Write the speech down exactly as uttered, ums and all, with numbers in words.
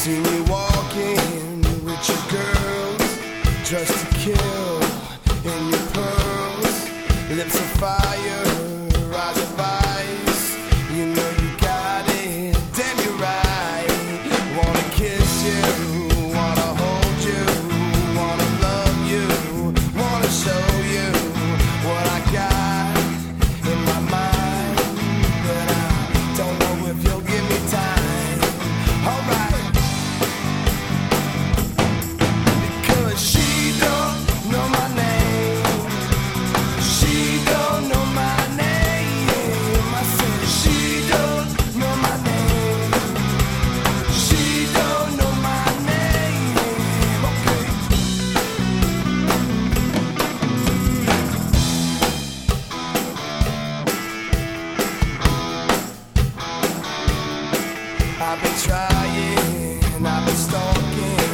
Seen you walking with your girls, dressed to kill in your pearls, lips of fire, eyes of ice. You know you got it, damn you're right. Wanna kiss you, wanna hold you, wanna love you, wanna show you what I got in my mind, but I don't know if you'll give me time. Alright. I've been trying, I've been stalking.